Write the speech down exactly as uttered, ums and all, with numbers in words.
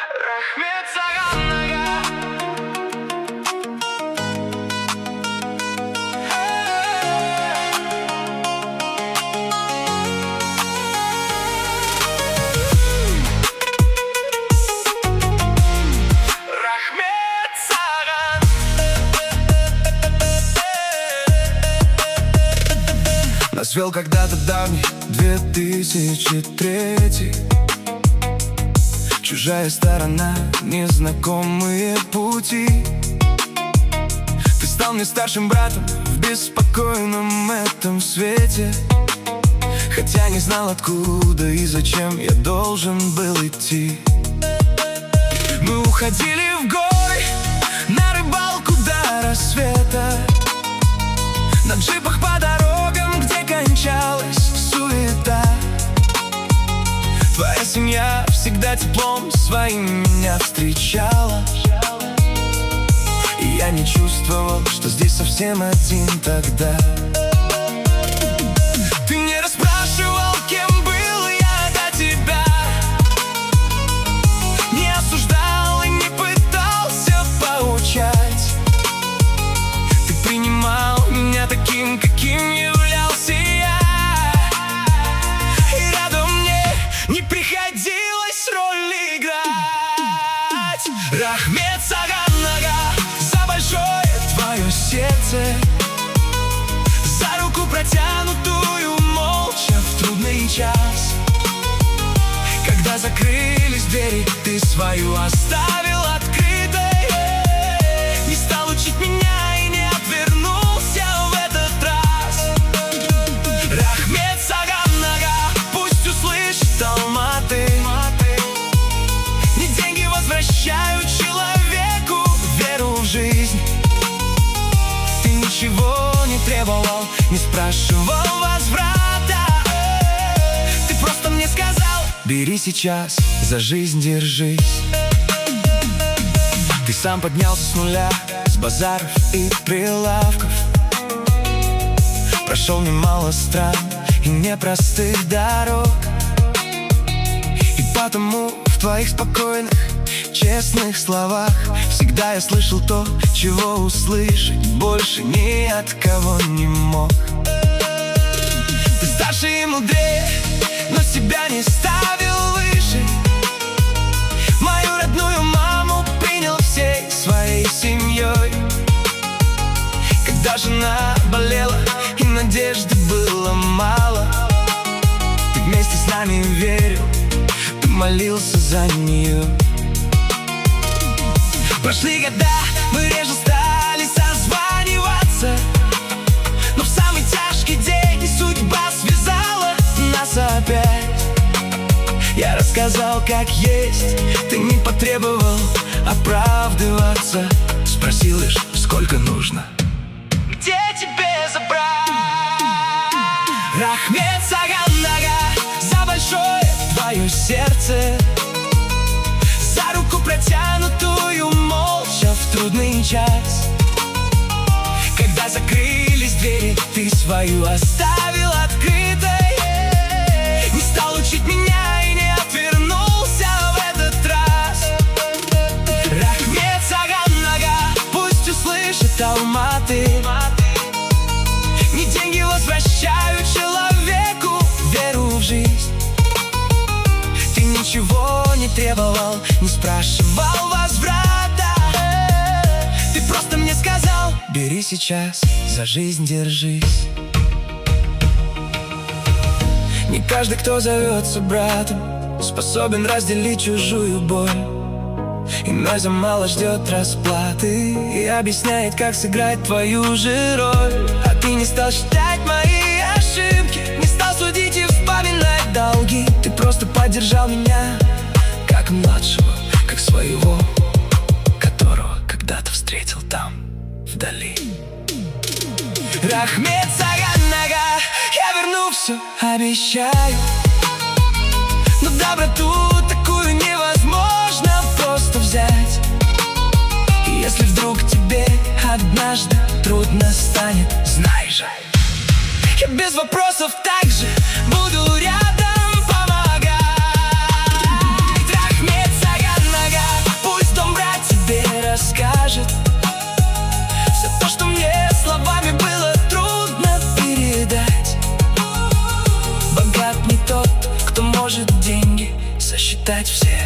Рахмет Саган ага. Рахмет Саган. Нас вел когда-то давний две тысячи третий. Чужая сторона, незнакомые пути. Ты стал мне старшим братом в беспокойном этом свете. Хотя не знал, откуда и зачем я должен был идти. Мы уходили в горы, на рыбалку до рассвета, на джипах по дорогам, где кончалась суета. Твоя семья всегда теплом своим меня встречала, и я не чувствовал, что здесь совсем один тогда. Ты не расспрашивал, кем был я до тебя, не осуждал и не пытался поучать. Ты принимал меня таким, каким являлся я, и рядом мне не приходилось роль играть. Рахмет Саган ага, за большое твое сердце, за руку протянутую молча в трудный час. Когда закрылись двери, ты свою оставил открытой, не стал учить меня и не отвернулся в этот раз. Рахмет Саган ага, пусть услышит Алматы. Не деньги возвращают человеку веру в жизнь. Ты ничего не требовал, не спрашивал возврата. Ты просто мне сказал: бери сейчас, за жизнь держись. Ты сам поднялся с нуля, с базаров и прилавков, прошел немало стран и непростых дорог. И потому в твоих спокойных, честных словах всегда я слышал то, чего услышать больше ни от кого не мог. Ты старше и мудрее, но себя не ставил выше. Мою родную маму принял всей своей семьей. Когда жена болела и надежды было мало, ты вместе с нами верил, ты молился за нее. Прошли года, мы реже стали созваниваться, но в самый тяжкий день судьба связала нас опять. Я рассказал, как есть, ты не потребовал оправдываться. Спросил лишь, сколько нужно, где тебе забрать. Рахмет Саган ага, за большое твое сердце, за руку протянутую молча в трудный час. Когда закрылись двери, ты свою оставил открытой, не стал учить меня и не отвернулся в этот раз. Рахмет Саган ага, пусть услышит Алматы. Не деньги возвращают человеку веру в жизнь. Ты ничего не требовал, не спрашивал возврата. Ты просто мне сказал: бери сейчас, за жизнь держись. Не каждый, кто зовется братом, способен разделить чужую боль. Иной за мало ждет расплаты и объясняет, как сыграть твою же роль. А ты не стал считать мои ошибки, не стал судить и вспоминать долги. Ты просто поддержал меня, как младшего, как своего, которого когда-то встретил там, вдали. Рахмет Саган ага, я верну все, обещаю. Но доброту такую невозможно просто взять. И если вдруг тебе однажды трудно станет, знай же, я без вопросов также буду рядом помогать. Рахмет Саган ага, ждать все.